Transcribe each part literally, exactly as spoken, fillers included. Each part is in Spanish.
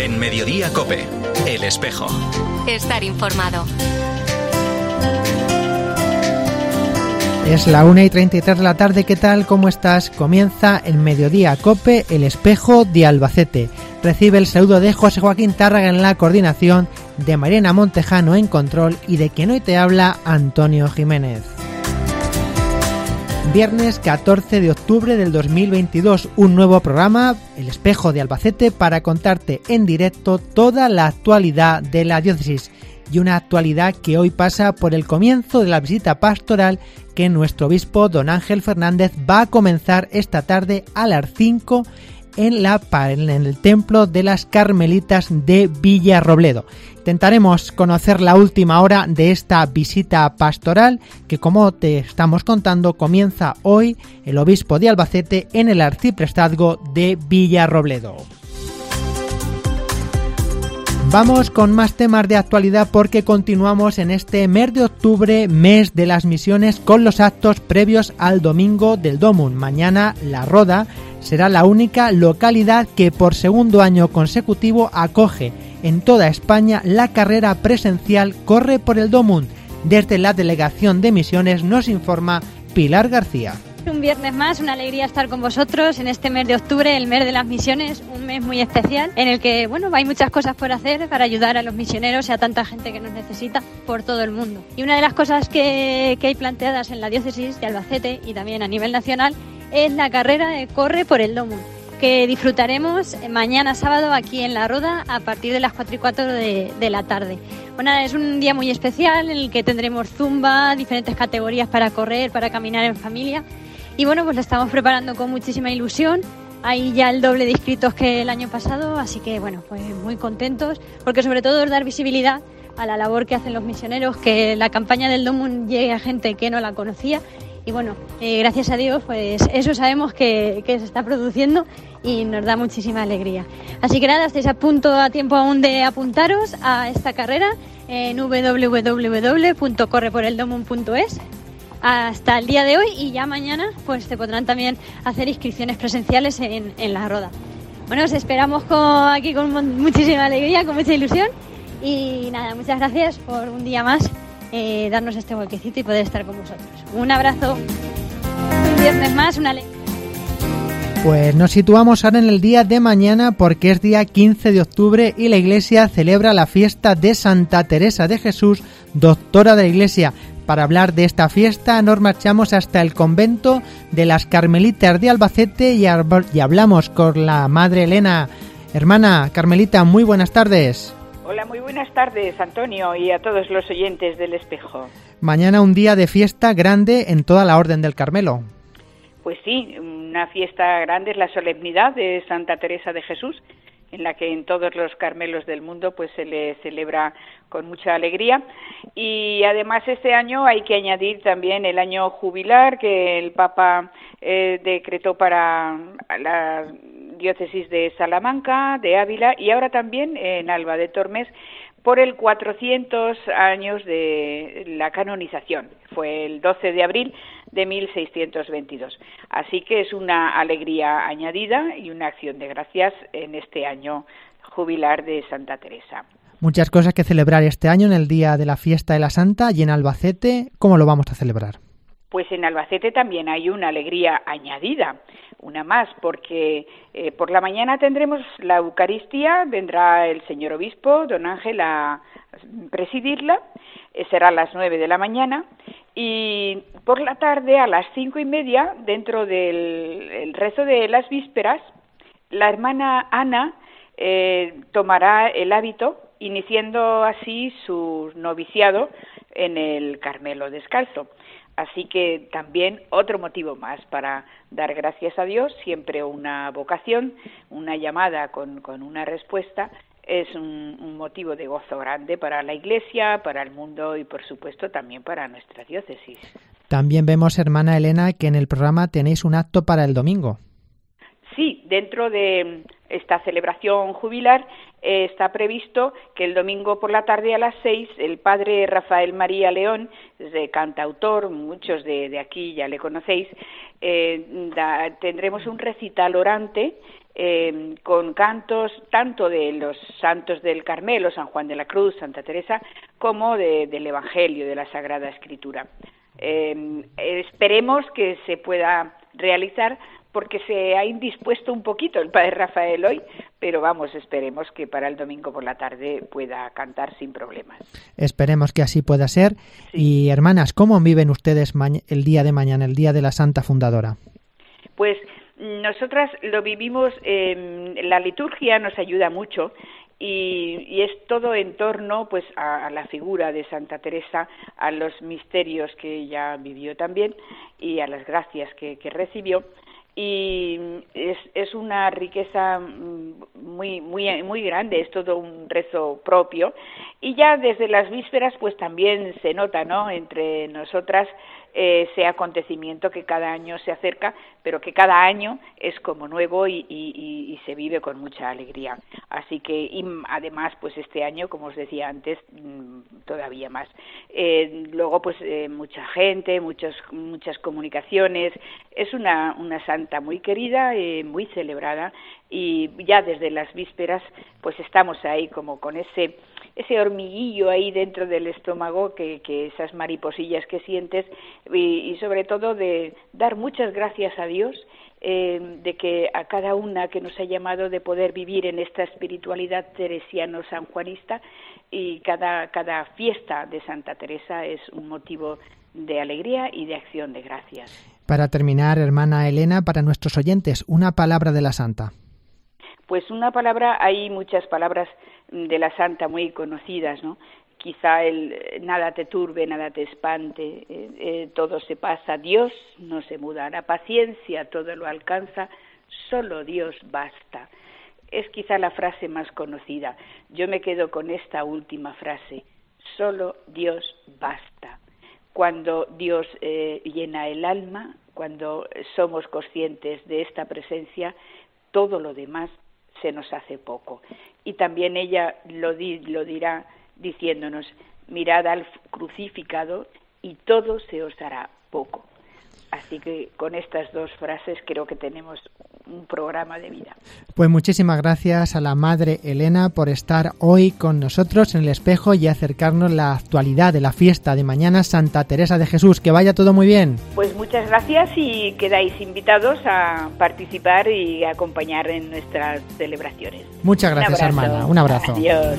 En Mediodía COPE, El Espejo. Estar informado. Es la una y treinta y tres de la tarde. ¿Qué tal? ¿Cómo estás? Comienza en Mediodía COPE, El Espejo de Albacete. Recibe el saludo de José Joaquín Tárraga en la coordinación, de Mariana Montejano en control y de quien hoy te habla, Antonio Jiménez. Viernes catorce de octubre del dos mil veintidós, un nuevo programa, El Espejo de Albacete, para contarte en directo toda la actualidad de la diócesis. Y una actualidad que hoy pasa por el comienzo de la visita pastoral que nuestro obispo don Ángel Fernández va a comenzar esta tarde a las cinco en, la, en el templo de las Carmelitas de Villarrobledo. Intentaremos conocer la última hora de esta visita pastoral que, como te estamos contando, comienza hoy el obispo de Albacete en el arciprestazgo de Villarrobledo. Vamos con más temas de actualidad porque continuamos en este mes de octubre, mes de las misiones, con los actos previos al domingo del Domum. Mañana La Roda será la única localidad que por segundo año consecutivo acoge en toda España la carrera presencial Corre por el Domum. Desde la Delegación de Misiones nos informa Pilar García. Un viernes más, una alegría estar con vosotros en este mes de octubre, el mes de las misiones, un mes muy especial en el que, bueno, hay muchas cosas por hacer para ayudar a los misioneros y a tanta gente que nos necesita por todo el mundo. Y una de las cosas que, que hay planteadas en la diócesis de Albacete y también a nivel nacional es la carrera de Corre por el Domum, que disfrutaremos mañana sábado aquí en La Roda a partir de las cuatro y cuatro de, de la tarde. Bueno, es un día muy especial en el que tendremos zumba, diferentes categorías para correr, para caminar en familia. Y bueno, pues lo estamos preparando con muchísima ilusión. Hay ya el doble de inscritos que el año pasado, así que bueno, pues muy contentos, porque sobre todo es dar visibilidad a la labor que hacen los misioneros, que la campaña del Domum llegue a gente que no la conocía. Y bueno, eh, gracias a Dios, pues eso sabemos que, que se está produciendo y nos da muchísima alegría. Así que nada, estáis a punto, a tiempo aún de apuntaros a esta carrera en doble u doble u doble u punto corre por el domum punto es. Hasta el día de hoy, y ya mañana pues se podrán también hacer inscripciones presenciales en, en La Roda. Bueno, os esperamos con, aquí con muchísima alegría, con mucha ilusión, y nada, muchas gracias por un día más eh, darnos este huequecito y poder estar con vosotros. Un abrazo, un viernes más, una alegría. Pues nos situamos ahora en el día de mañana porque es día quince de octubre y la Iglesia celebra la fiesta de Santa Teresa de Jesús, doctora de la Iglesia. Para hablar de esta fiesta nos marchamos hasta el convento de las Carmelitas de Albacete y, y hablamos con la Madre Elena. Hermana Carmelita, muy buenas tardes. Hola, muy buenas tardes, Antonio, y a todos los oyentes del Espejo. Mañana un día de fiesta grande en toda la Orden del Carmelo. Pues sí, una fiesta grande es la solemnidad de Santa Teresa de Jesús, en la que en todos los Carmelos del mundo pues se le celebra con mucha alegría. Y además este año hay que añadir también el año jubilar que el Papa eh, decretó para la diócesis de Salamanca, de Ávila y ahora también en Alba de Tormes por el cuatrocientos años de la canonización. Fue el doce de abril de mil seiscientos veintidós. Así que es una alegría añadida y una acción de gracias en este año jubilar de Santa Teresa. Muchas cosas que celebrar este año en el día de la fiesta de la Santa y en Albacete. ¿Cómo lo vamos a celebrar? Pues en Albacete también hay una alegría añadida, una más, porque eh, por la mañana tendremos la Eucaristía, vendrá el señor obispo, don Ángel, a presidirla, eh, será a las nueve de la mañana, y por la tarde a las cinco y media, dentro del el rezo de las vísperas, la hermana Ana eh, tomará el hábito, iniciando así su noviciado en el Carmelo Descalzo. Así que también otro motivo más para dar gracias a Dios, siempre una vocación, una llamada con, con una respuesta, es un, un motivo de gozo grande para la Iglesia, para el mundo y por supuesto también para nuestra diócesis. También vemos, hermana Elena, que en el programa tenéis un acto para el domingo. Sí, dentro de esta celebración jubilar eh, está previsto que el domingo por la tarde a las seis el padre Rafael María León, de cantautor, muchos de, de aquí ya le conocéis, eh, da, tendremos un recital orante eh, con cantos tanto de los santos del Carmelo, San Juan de la Cruz, Santa Teresa, como de, del Evangelio, de la Sagrada Escritura. Eh, esperemos que se pueda realizar, porque se ha indispuesto un poquito el padre Rafael hoy, pero vamos, esperemos que para el domingo por la tarde pueda cantar sin problemas. Esperemos que así pueda ser. Sí. Y hermanas, ¿cómo viven ustedes el día de mañana, el día de la Santa Fundadora? Pues nosotras lo vivimos, eh, la liturgia nos ayuda mucho, y, y es todo en torno pues a, a la figura de Santa Teresa, a los misterios que ella vivió también y a las gracias que, que recibió. Y es, es una riqueza muy muy muy grande, es todo un rezo propio, y ya desde las vísperas pues también se nota, ¿no?, entre nosotras eh, ese acontecimiento que cada año se acerca, pero que cada año es como nuevo y, y, y se vive con mucha alegría. Así que, y además, pues este año, como os decía antes, todavía más. Eh, luego, pues eh, mucha gente, muchos, muchas comunicaciones. Es una, una santa muy querida, eh, muy celebrada, y ya desde las vísperas, pues estamos ahí como con ese ese hormiguillo ahí dentro del estómago, que, que esas mariposillas que sientes, y, y sobre todo de dar muchas gracias a Dios, eh, de que a cada una que nos ha llamado, de poder vivir en esta espiritualidad teresiano-sanjuanista, y cada, cada fiesta de Santa Teresa es un motivo de alegría y de acción de gracias. Para terminar, hermana Elena, para nuestros oyentes, una palabra de la Santa. Pues una palabra, hay muchas palabras de la Santa muy conocidas, ¿no? Quizá el nada te turbe, nada te espante, eh, eh, todo se pasa, Dios no se muda, la paciencia todo lo alcanza, solo Dios basta. Es quizá la frase más conocida. Yo me quedo con esta última frase, solo Dios basta. Cuando Dios eh, llena el alma, cuando somos conscientes de esta presencia, todo lo demás se nos hace poco. Y también ella lo, di, lo dirá diciéndonos, mirad al crucificado y todo se os hará poco. Así que con estas dos frases creo que tenemos un programa de vida. Pues muchísimas gracias a la Madre Elena por estar hoy con nosotros en El Espejo y acercarnos la actualidad de la fiesta de mañana, Santa Teresa de Jesús. Que vaya todo muy bien. Pues muchas gracias y quedáis invitados a participar y acompañar en nuestras celebraciones. Muchas gracias, hermana. Un abrazo. Adiós.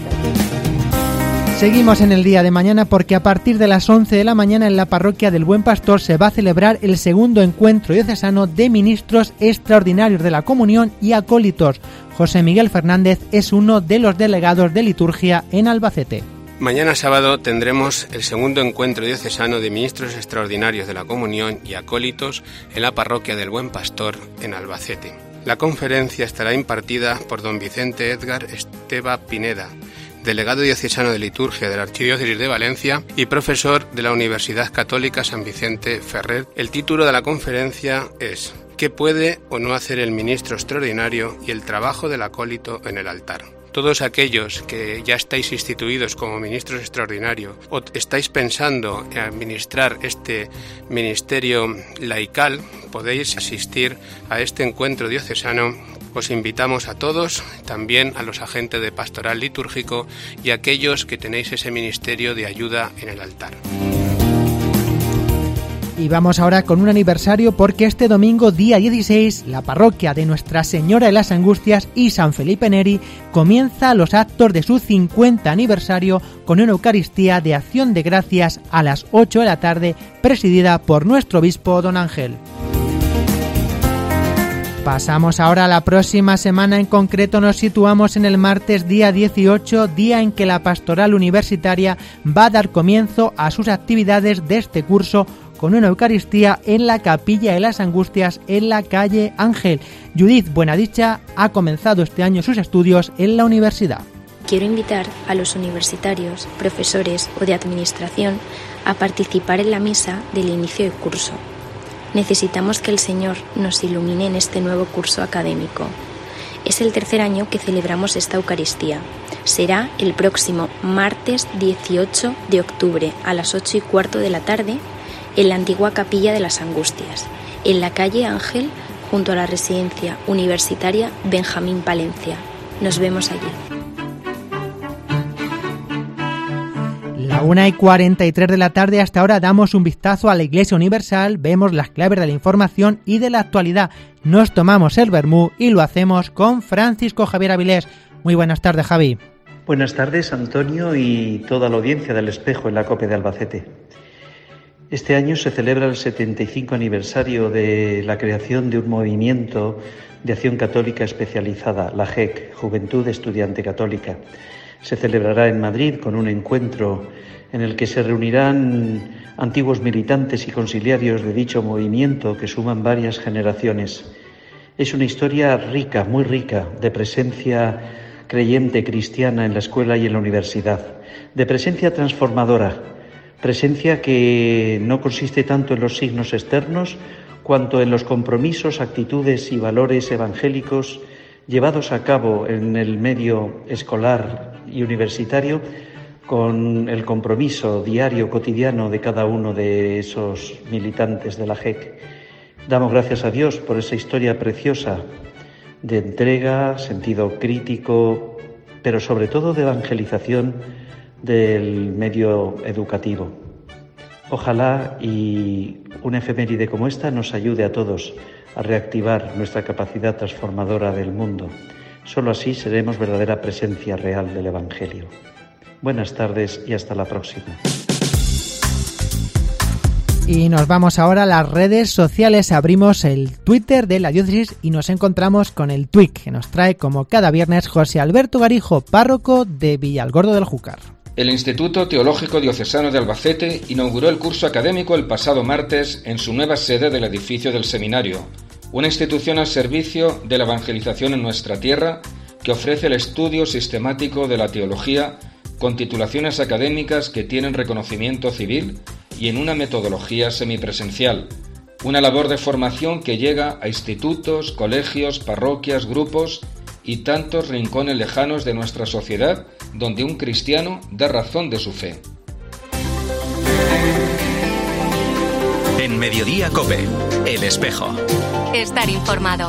Seguimos en el día de mañana porque a partir de las once de la mañana en la parroquia del Buen Pastor se va a celebrar el segundo encuentro diocesano de ministros extraordinarios de la comunión y acólitos. José Miguel Fernández es uno de los delegados de liturgia en Albacete. Mañana sábado tendremos el segundo encuentro diocesano de ministros extraordinarios de la comunión y acólitos en la parroquia del Buen Pastor en Albacete. La conferencia estará impartida por don Vicente Edgar Esteba Pineda, delegado diocesano de liturgia de la Archidiócesis de Valencia y profesor de la Universidad Católica San Vicente Ferrer. El título de la conferencia es ¿Qué puede o no hacer el ministro extraordinario y el trabajo del acólito en el altar? Todos aquellos que ya estáis instituidos como ministros extraordinarios o estáis pensando en administrar este ministerio laical, podéis asistir a este encuentro diocesano. Os invitamos a todos, también a los agentes de pastoral litúrgico y a aquellos que tenéis ese ministerio de ayuda en el altar. Y vamos ahora con un aniversario porque este domingo, día dieciséis, la parroquia de Nuestra Señora de las Angustias y San Felipe Neri comienza los actos de su cincuenta aniversario con una Eucaristía de Acción de Gracias a las ocho de la tarde, presidida por nuestro obispo don Ángel. Pasamos ahora a la próxima semana, en concreto nos situamos en el martes día dieciocho, día en que la pastoral universitaria va a dar comienzo a sus actividades de este curso con una Eucaristía en la Capilla de las Angustias en la calle Ángel. Judith Buenadicha ha comenzado este año sus estudios en la universidad. Quiero invitar a los universitarios, profesores o de administración a participar en la misa del inicio del curso. Necesitamos que el Señor nos ilumine en este nuevo curso académico. Es el tercer año que celebramos esta Eucaristía. Será el próximo martes dieciocho de octubre a las ocho y cuarto de la tarde en la antigua Capilla de las Angustias, en la calle Ángel, junto a la residencia universitaria Benjamín Palencia. Nos vemos allí. La una y cuarenta y tres de la tarde. Hasta ahora damos un vistazo a la Iglesia Universal, vemos las claves de la información y de la actualidad. Nos tomamos el vermú y lo hacemos con Francisco Javier Avilés. Muy buenas tardes, Javi. Buenas tardes, Antonio, y toda la audiencia del Espejo en la COPE de Albacete. Este año se celebra el setenta y cinco aniversario de la creación de un movimiento de acción católica especializada, la J E C, Juventud Estudiante Católica. Se celebrará en Madrid con un encuentro en el que se reunirán antiguos militantes y conciliarios de dicho movimiento que suman varias generaciones. Es una historia rica, muy rica, de presencia creyente cristiana en la escuela y en la universidad, de presencia transformadora, presencia que no consiste tanto en los signos externos cuanto en los compromisos, actitudes y valores evangélicos llevados a cabo en el medio escolar y universitario, con el compromiso diario, cotidiano de cada uno de esos militantes de la J E C. Damos gracias a Dios por esa historia preciosa de entrega, sentido crítico, pero sobre todo de evangelización del medio educativo. Ojalá y una efeméride como esta nos ayude a todos a reactivar nuestra capacidad transformadora del mundo. Solo así seremos verdadera presencia real del Evangelio. Buenas tardes y hasta la próxima. Y nos vamos ahora a las redes sociales. Abrimos el Twitter de la diócesis y nos encontramos con el tuit que nos trae, como cada viernes, José Alberto Garijo, párroco de Villalgordo del Júcar. El Instituto Teológico Diocesano de Albacete inauguró el curso académico el pasado martes en su nueva sede del edificio del seminario, una institución al servicio de la evangelización en nuestra tierra que ofrece el estudio sistemático de la teología con titulaciones académicas que tienen reconocimiento civil y en una metodología semipresencial, una labor de formación que llega a institutos, colegios, parroquias, grupos y tantos rincones lejanos de nuestra sociedad donde un cristiano da razón de su fe. En Mediodía COPE, El Espejo. Estar informado.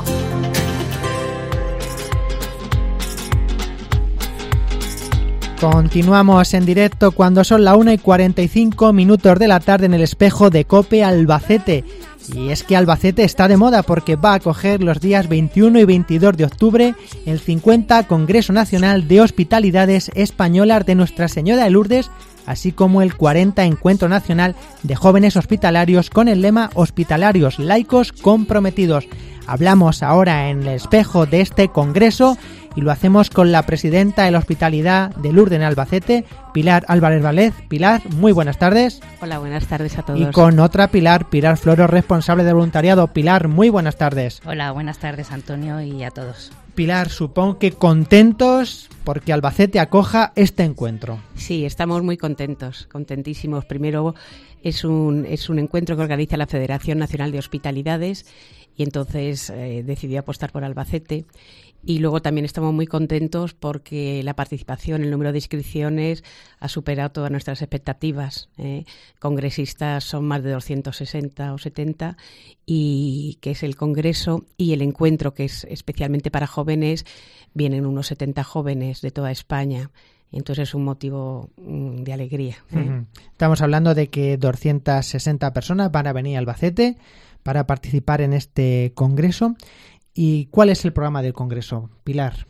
Continuamos en directo cuando son la una y cuarenta y cinco minutos de la tarde en El Espejo de COPE Albacete. Y es que Albacete está de moda porque va a acoger los días veintiuno y veintidós de octubre el cincuenta Congreso Nacional de Hospitalidades Españolas de Nuestra Señora de Lourdes, así como el cuarenta Encuentro Nacional de Jóvenes Hospitalarios con el lema Hospitalarios Laicos Comprometidos. Hablamos ahora en El Espejo de este congreso y lo hacemos con la presidenta de la Hospitalidad de Lourdes en Albacete, Pilar Álvarez Vallés. Pilar, muy buenas tardes. Hola, buenas tardes a todos. Y con otra Pilar, Pilar Floro, responsable de voluntariado. Pilar, muy buenas tardes. Hola, buenas tardes, Antonio, y a todos. Pilar, supongo que contentos porque Albacete acoja este encuentro. Sí, estamos muy contentos, contentísimos. Primero, es un, es un encuentro que organiza la Federación Nacional de Hospitalidades y entonces eh, decidí apostar por Albacete. Y luego también estamos muy contentos porque la participación, el número de inscripciones ha superado todas nuestras expectativas. ¿eh? Congresistas son más de doscientos sesenta o setenta, y que es el congreso, y el encuentro, que es especialmente para jóvenes, vienen unos setenta jóvenes de toda España. Entonces es un motivo mm, de alegría. ¿eh? Uh-huh. Estamos hablando de que doscientas sesenta personas van a venir a Albacete para participar en este congreso. ¿Y cuál es el programa del Congreso, Pilar?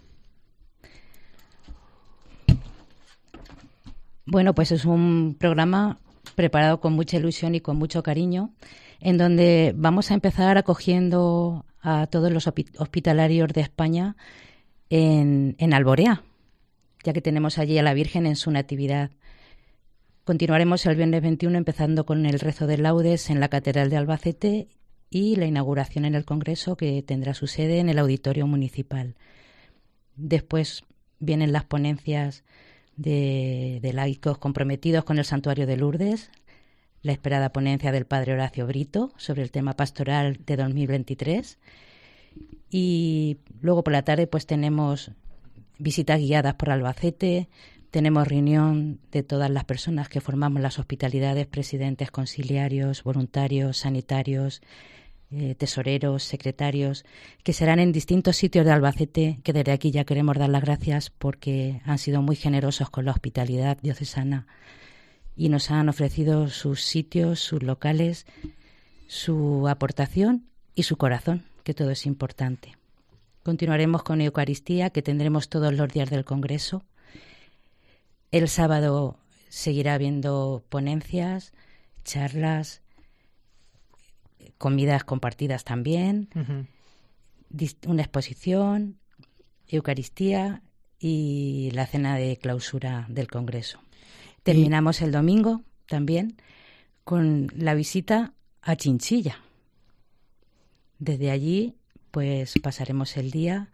Bueno, pues es un programa preparado con mucha ilusión y con mucho cariño, en donde vamos a empezar acogiendo a todos los hospitalarios de España en, en Alborea, ya que tenemos allí a la Virgen en su natividad. Continuaremos el viernes veintiuno empezando con el rezo de laudes en la Catedral de Albacete y la inauguración en el Congreso, que tendrá su sede en el Auditorio Municipal. Después vienen las ponencias de, de laicos comprometidos con el Santuario de Lourdes, la esperada ponencia del Padre Horacio Brito sobre el tema pastoral de dos mil veintitrés y Luego por la tarde pues tenemos visitas guiadas por Albacete, tenemos reunión de todas las personas que formamos las hospitalidades, presidentes, conciliarios, voluntarios, sanitarios, eh, tesoreros, secretarios, que serán en distintos sitios de Albacete, que desde aquí ya queremos dar las gracias porque han sido muy generosos con la hospitalidad diocesana y nos han ofrecido sus sitios, sus locales, su aportación y su corazón, que todo es importante. Continuaremos con Eucaristía, que tendremos todos los días del Congreso. El sábado seguirá habiendo ponencias, charlas, comidas compartidas también, uh-huh. una exposición, Eucaristía y la cena de clausura del Congreso. Terminamos el domingo también con la visita a Chinchilla. Desde allí pues pasaremos el día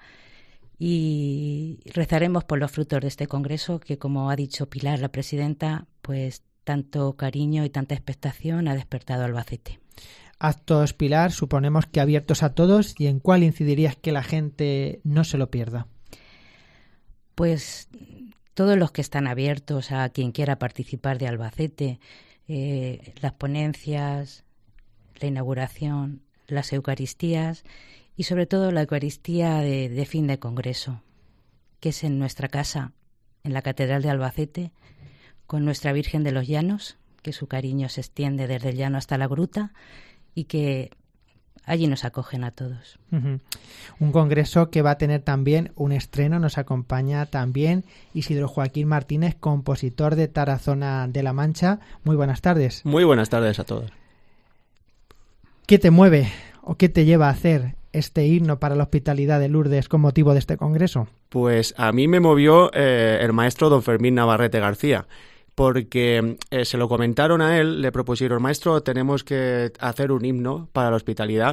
y rezaremos por los frutos de este congreso que, como ha dicho Pilar, la presidenta, pues tanto cariño y tanta expectación ha despertado Albacete. Actos, Pilar, suponemos que abiertos a todos, ¿y en cuál incidirías que la gente no se lo pierda? Pues todos los que están abiertos a quien quiera participar de Albacete, eh, las ponencias, la inauguración, las Eucaristías y sobre todo la Eucaristía de, de fin de congreso, que es en nuestra casa, en la Catedral de Albacete, con nuestra Virgen de los Llanos, que su cariño se extiende desde el llano hasta la gruta y que allí nos acogen a todos. Uh-huh. Un congreso que va a tener también un estreno. Nos acompaña también Isidro Joaquín Martínez, compositor de Tarazona de la Mancha. Muy buenas tardes. Muy buenas tardes a todos. ¿Qué te mueve o qué te lleva a hacer este himno para la hospitalidad de Lourdes con motivo de este congreso? Pues a mí me movió eh, el maestro don Fermín Navarrete García, porque eh, se lo comentaron a él, le propusieron: maestro, tenemos que hacer un himno para la hospitalidad,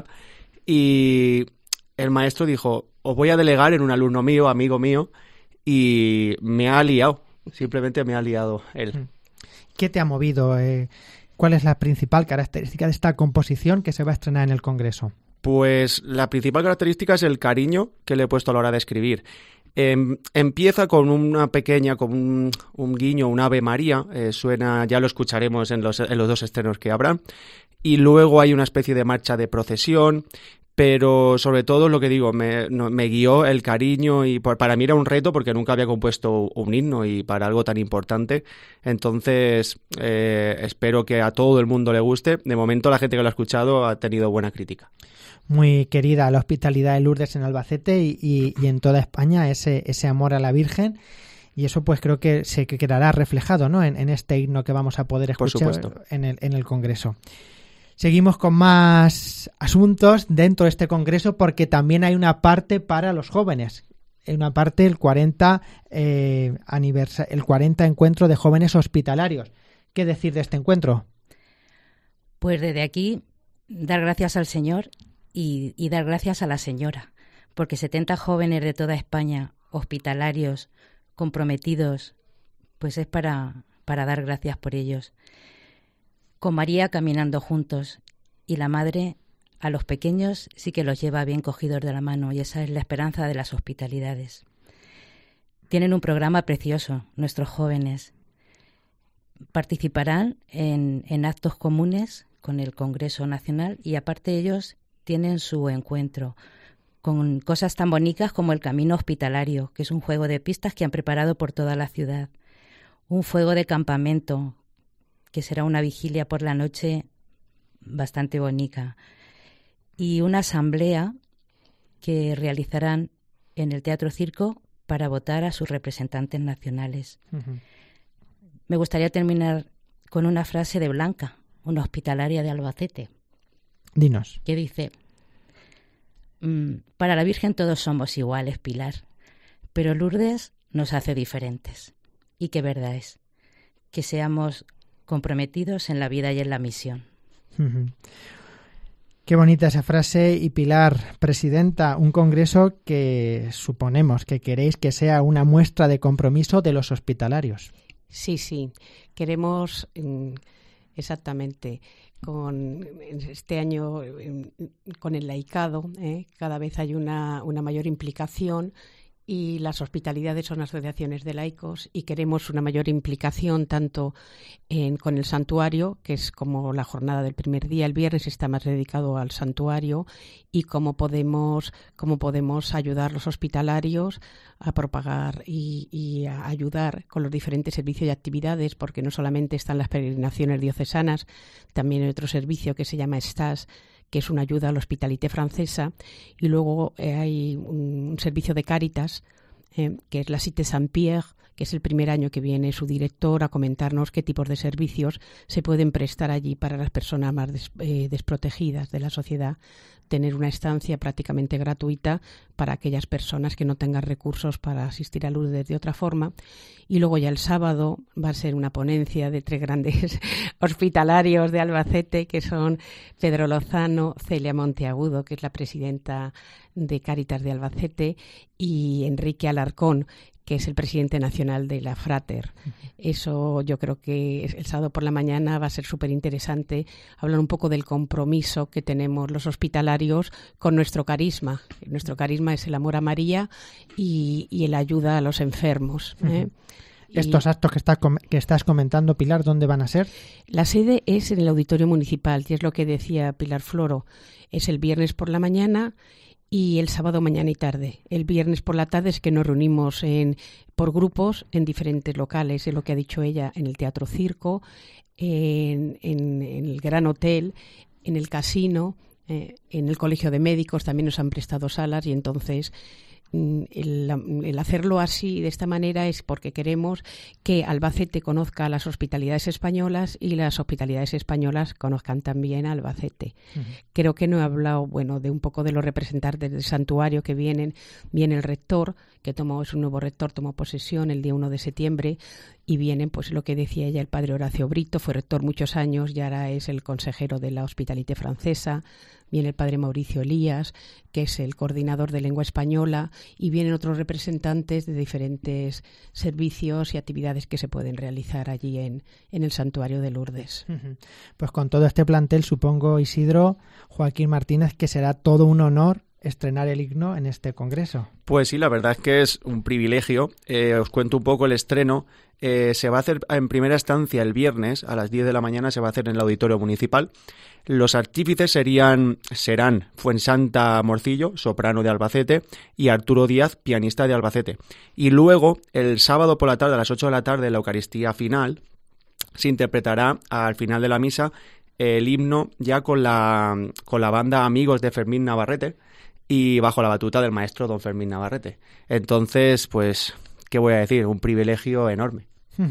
y el maestro dijo: os voy a delegar en un alumno mío, amigo mío, y me ha liado, simplemente me ha liado él. ¿Qué te ha movido? Eh, ¿Cuál es la principal característica de esta composición que se va a estrenar en el congreso? Pues la principal característica es el cariño que le he puesto a la hora de escribir. Eh, empieza con una pequeña, con un, un guiño, un Ave María, eh, suena, ya lo escucharemos en los, en los dos estrenos que habrá, y luego hay una especie de marcha de procesión, pero sobre todo lo que digo, me, no, me guió el cariño y por, para mí era un reto porque nunca había compuesto un himno y para algo tan importante, entonces eh, espero que a todo el mundo le guste. De momento la gente que lo ha escuchado ha tenido buena crítica. Muy querida la hospitalidad de Lourdes en Albacete y, y, y en toda España, ese, ese amor a la Virgen, y eso pues creo que se quedará reflejado, ¿no?, en, en este himno que vamos a poder escuchar en el, en el Congreso. Seguimos con más asuntos dentro de este Congreso porque también hay una parte para los jóvenes, una parte, el cuarenta, eh, aniversa- el cuarenta encuentro de jóvenes hospitalarios. ¿Qué decir de este encuentro? Pues desde aquí dar gracias al Señor y, y dar gracias a la señora, porque setenta jóvenes de toda España, hospitalarios, comprometidos, pues es para, para dar gracias por ellos. Con María caminando juntos y la madre a los pequeños sí que los lleva bien cogidos de la mano, y esa es la esperanza de las hospitalidades. Tienen un programa precioso, nuestros jóvenes. Participarán en, en actos comunes con el Congreso Nacional y aparte ellos tienen su encuentro con cosas tan bonitas como el Camino Hospitalario, que es un juego de pistas que han preparado por toda la ciudad. Un fuego de campamento, que será una vigilia por la noche bastante bonita. Y una asamblea que realizarán en el Teatro Circo para votar a sus representantes nacionales. Uh-huh. Me gustaría terminar con una frase de Blanca, una hospitalaria de Albacete. Dinos. Que dice: para la Virgen todos somos iguales, Pilar, pero Lourdes nos hace diferentes. Y qué verdad es, que seamos comprometidos en la vida y en la misión. Uh-huh. Qué bonita esa frase. Y Pilar, presidenta, un congreso que suponemos que queréis que sea una muestra de compromiso de los hospitalarios. Sí, sí. Queremos mm, exactamente. Con este año, con el laicado, ¿eh? cada vez hay una, una mayor implicación, y las hospitalidades son asociaciones de laicos y queremos una mayor implicación tanto en, con el santuario, que es como la jornada del primer día. El viernes está más dedicado al santuario, y cómo podemos, cómo podemos ayudar a los hospitalarios a propagar y, y a ayudar con los diferentes servicios y actividades, porque no solamente están las peregrinaciones diocesanas, también hay otro servicio que se llama Stas, que es una ayuda a la hospitalité francesa, y luego eh, hay un, un servicio de Cáritas, eh, que es la Cité Saint-Pierre, que es el primer año que viene su director a comentarnos qué tipos de servicios se pueden prestar allí para las personas más des, eh, desprotegidas de la sociedad, tener una estancia prácticamente gratuita para aquellas personas que no tengan recursos para asistir a Lourdes de otra forma. Y luego ya el sábado va a ser una ponencia de tres grandes hospitalarios de Albacete, que son Pedro Lozano, Celia Monteagudo, que es la presidenta de Cáritas de Albacete, y Enrique Alarcón, que es el presidente nacional de la Frater. Uh-huh. Eso yo creo que el sábado por la mañana va a ser súper interesante hablar un poco del compromiso que tenemos los hospitalarios con nuestro carisma. Nuestro carisma es el amor a María y, y el ayuda a los enfermos. ¿eh? Uh-huh. Estos y, actos que, está, que estás comentando, Pilar, ¿dónde van a ser? La sede es en el Auditorio Municipal, y es lo que decía Pilar Floro. Es el viernes por la mañana y el sábado mañana y tarde. El viernes por la tarde es que nos reunimos en, por grupos en diferentes locales, es lo que ha dicho ella, en el Teatro Circo, en, en, en el Gran Hotel, en el Casino, eh, en el Colegio de Médicos también nos han prestado salas, y entonces El, el hacerlo así, de esta manera, es porque queremos que Albacete conozca las hospitalidades españolas y las hospitalidades españolas conozcan también a Albacete. Uh-huh. Creo que no he hablado, bueno, de un poco de los representantes del santuario que vienen. Viene el rector, que tomó, es un nuevo rector, tomó posesión el día uno de septiembre, y vienen, pues lo que decía ella, el padre Horacio Brito, fue rector muchos años y ahora es el consejero de la Hospitalité Francesa. Viene el padre Mauricio Elías, que es el coordinador de lengua española, y vienen otros representantes de diferentes servicios y actividades que se pueden realizar allí en, en el santuario de Lourdes. Pues con todo este plantel, supongo, Isidro, Joaquín Martínez, que será todo un honor estrenar el himno en este congreso. Pues sí, la verdad es que es un privilegio. Eh, os cuento un poco el estreno. Eh, se va a hacer en primera instancia el viernes a las diez de la mañana, se va a hacer en el Auditorio Municipal. Los artífices serían, serán Fuensanta Morcillo, soprano de Albacete, y Arturo Díaz, pianista de Albacete. Y luego, el sábado por la tarde, a las ocho de la tarde, en la Eucaristía final, se interpretará al final de la misa el himno ya con la, con la banda Amigos de Fermín Navarrete, y bajo la batuta del maestro don Fermín Navarrete. Entonces, pues, ¿qué voy a decir? Un privilegio enorme.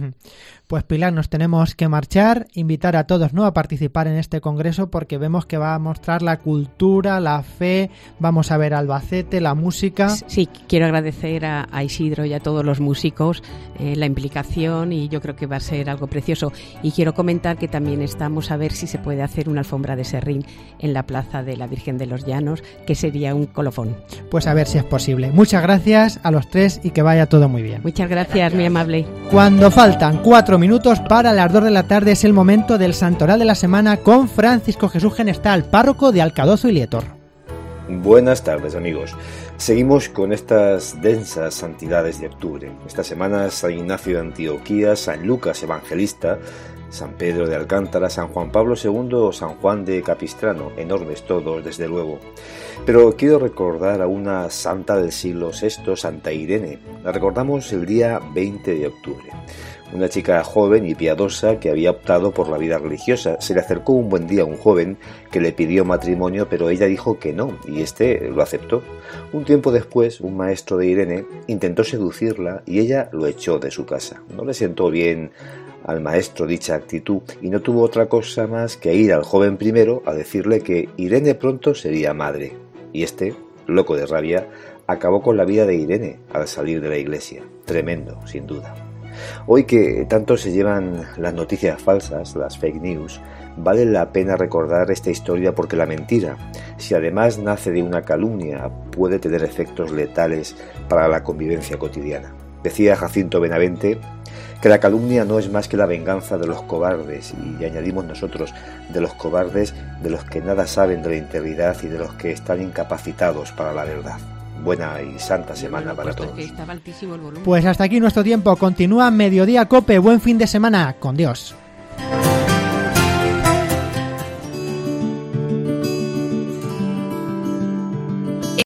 Pues Pilar, nos tenemos que marchar, invitar a todos, ¿no?, a participar en este congreso, porque vemos que va a mostrar la cultura, la fe, vamos a ver Albacete, la música. Sí, quiero agradecer a, a Isidro y a todos los músicos eh, la implicación, y yo creo que va a ser algo precioso. Y quiero comentar que también estamos a ver si se puede hacer una alfombra de serrín en la plaza de la Virgen de los Llanos, que sería un colofón. Pues a ver si es posible. Muchas gracias a los tres y que vaya todo muy bien. Muchas gracias, muy amable. Cuando faltan cuatro minutos para las dos de la tarde es el momento del Santoral de la Semana con Francisco Jesús Genestal, párroco de Alcadozo y Lietor. Buenas tardes, amigos. Seguimos con estas densas santidades de octubre. Esta semana San Ignacio de Antioquía, San Lucas Evangelista, San Pedro de Alcántara, San Juan Pablo segundo o San Juan de Capistrano, enormes todos, desde luego. Pero quiero recordar a una santa del siglo sexto, Santa Irene. La recordamos el día veinte de octubre. Una chica joven y piadosa que había optado por la vida religiosa. Se le acercó un buen día un joven que le pidió matrimonio, pero ella dijo que no, y este lo aceptó. Un tiempo después, un maestro de Irene intentó seducirla y ella lo echó de su casa. No le sentó bien al maestro dicha actitud y no tuvo otra cosa más que ir al joven primero a decirle que Irene pronto sería madre. Y este, loco de rabia, acabó con la vida de Irene al salir de la iglesia. Tremendo, sin duda. Hoy que tanto se llevan las noticias falsas, las fake news, vale la pena recordar esta historia porque la mentira, si además nace de una calumnia, puede tener efectos letales para la convivencia cotidiana. Decía Jacinto Benavente que la calumnia no es más que la venganza de los cobardes, y añadimos nosotros, de los cobardes, de los que nada saben de la integridad y de los que están incapacitados para la verdad. Buena y santa semana para todos. Pues hasta aquí nuestro tiempo. Continúa Mediodía Cope. Buen fin de semana. Con Dios.